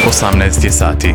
18 je sati.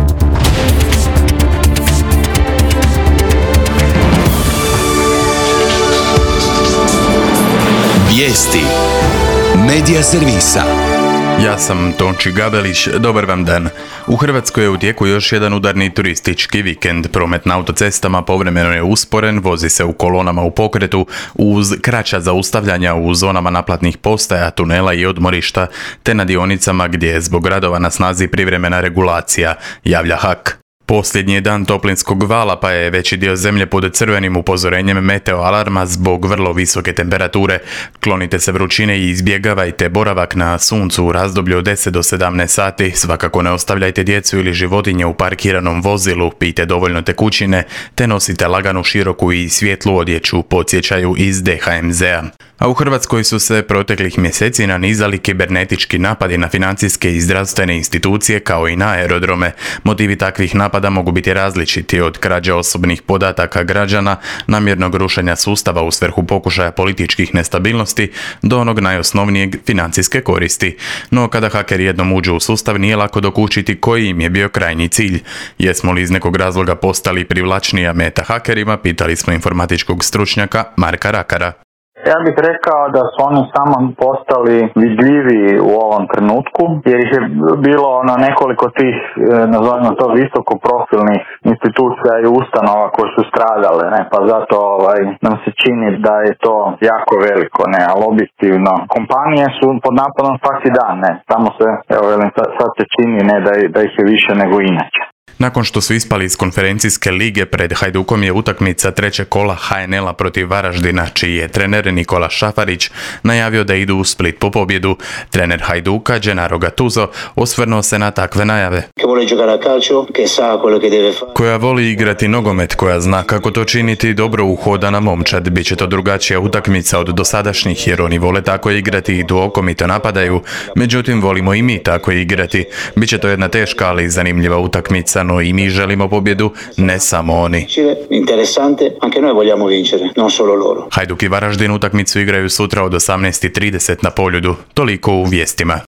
Vijesti Medija servisa. Ja sam Tonči Gabelić, dobar vam dan. U Hrvatskoj je u tijeku još jedan udarni turistički vikend. Promet na autocestama povremeno je usporen, vozi se u kolonama u pokretu, uz kraća zaustavljanja u zonama naplatnih postaja, tunela i odmorišta, te na dionicama gdje je zbog radova na snazi privremena regulacija, javlja HAK. Posljednji je dan toplinskog vala, pa je veći dio zemlje pod crvenim upozorenjem meteo alarma zbog vrlo visoke temperature. Klonite se vrućine i izbjegavajte boravak na suncu u razdoblju od 10 do 17 sati. Svakako ne ostavljajte djecu ili životinje u parkiranom vozilu, pijte dovoljno tekućine, te nosite laganu, široku i svjetlu odjeću, podsjećaju iz DHMZ-a. A u Hrvatskoj su se proteklih mjeseci nanizali kibernetički napadi na financijske i zdravstvene institucije kao i na aerodrome. Motivi takvih napada mogu biti različiti, od krađe osobnih podataka građana, namjernog rušenja sustava u svrhu pokušaja političkih nestabilnosti, do onog najosnovnijeg, financijske koristi. No kada hakeri jednom uđu u sustav, nije lako dokučiti koji im je bio krajnji cilj. Jesmo li iz nekog razloga postali privlačnija meta hakerima, pitali smo informatičkog stručnjaka Marka Rakara. Ja bih rekao da su oni samo postali vidljiviji u ovom trenutku, jer ih je bilo nekoliko tih, nazovimo to, visokoprofilnih institucija i ustanova koje su stradale, pa zato nam se čini da je to jako veliko, ali objektivno. Kompanije su pod napadom svaki dan, samo se, sad se čini da ih je više nego inače. Nakon što su ispali iz konferencijske lige, pred Hajdukom je utakmica trećeg kola HNL-a protiv Varaždina, čiji je trener Nikola Šafarić najavio da idu u Split po pobjedu. Trener Hajduka, Gennaro Gattuso, osvrnuo se na takve najave. Koja voli igrati nogomet, koja zna kako to činiti, dobro uhodana momčad. Biće to drugačija utakmica od dosadašnjih, jer oni vole tako igrati i duokomito napadaju. Međutim, volimo i mi tako igrati. Biće to jedna teška, ali zanimljiva utakmica. No i mi želimo pobjedu, ne samo oni. Hajduk i Varaždin utakmicu igraju sutra od 18:30 na Poljudu. Toliko u vijestima.